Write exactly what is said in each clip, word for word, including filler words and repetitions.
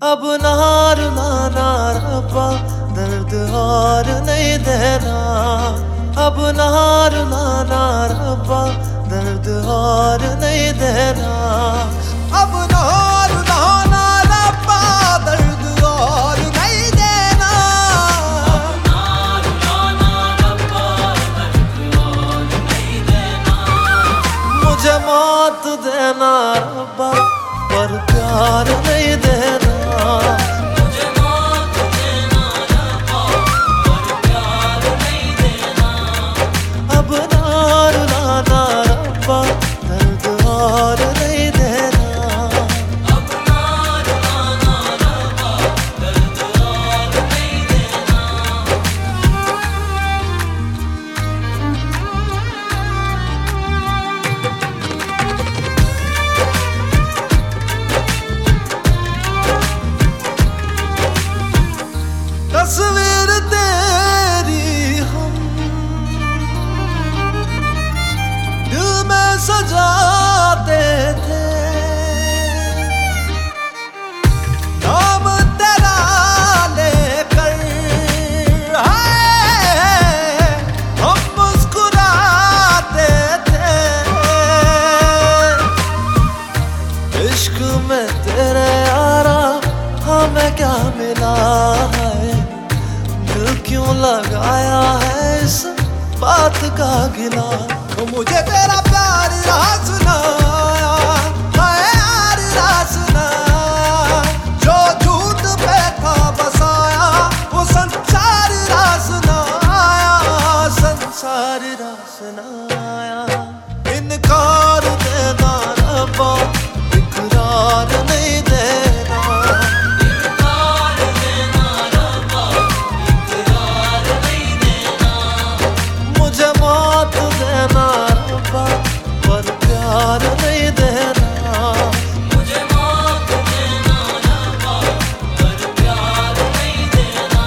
अब ना रुलाना रब्बा, दर्द और नहीं देना। अब ना रुलाना रब्बा, दर्द और नहीं देना। अब ना रुलाना रब्बा, दर्द और नहीं देना। अब ना रुलाना रब्बा, दर्द और नहीं देना। मुझे मौत देना रब्बा, पर प्यार नहीं देना। मुझे मौत देना रब्बा, पर प्यार नहीं देना। अब ना रुलाना रब्बा, दर्द और नहीं देना। अब ना रुलाना रब्बा, दर्द और नहीं देना। तस्वीर तेरी हम दिल में सजाते थे। नाम तेरा लेकर हाय हम मुस्कुराते थे। इश्क में तेरे यारा हमें क्या मिला है? दिल क्यों लगाया है इस बात का गिला? तो मुझे तेरा प्यार रहा सुनाया, हाय यार रहा सुनाया। जो झूठ पे था बसाया, वो संसार रहा सुनाया, संसार रहा सुनाया। इनकार देना रब्बा, इकरार नहीं देना। इनकार देना रब्बा, इकरार नहीं देना। मुझे मौत देना रब्बा, पर प्यार नहीं देना। मुझे मौत देना रब्बा, पर प्यार नहीं देना।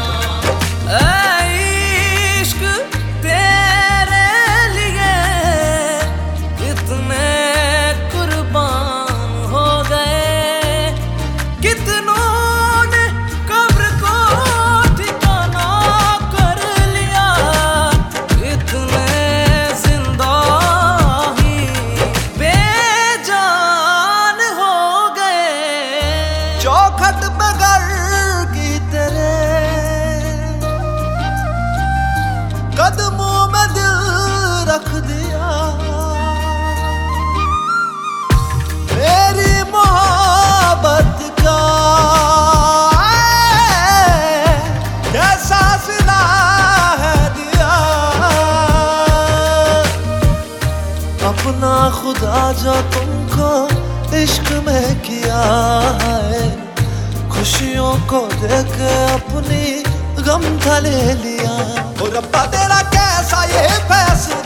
ऐ इश्क तेरे लिए कितने कुर्बान हो गए। कितनों ने कब्र को ठिकाना कर लिया। कितने जिंदा ही बेजान हो गए। चौखट पे घर की तेरे कदमों में दिल रख दिया। मेरी मोहब्बत का कैसा सिला है दिया। अपना खुदा जो तुमको इश्क में किया है, खुशियों को देख अपनी गम था ले लिया। और रब्बा तेरा कैसा ये फैसला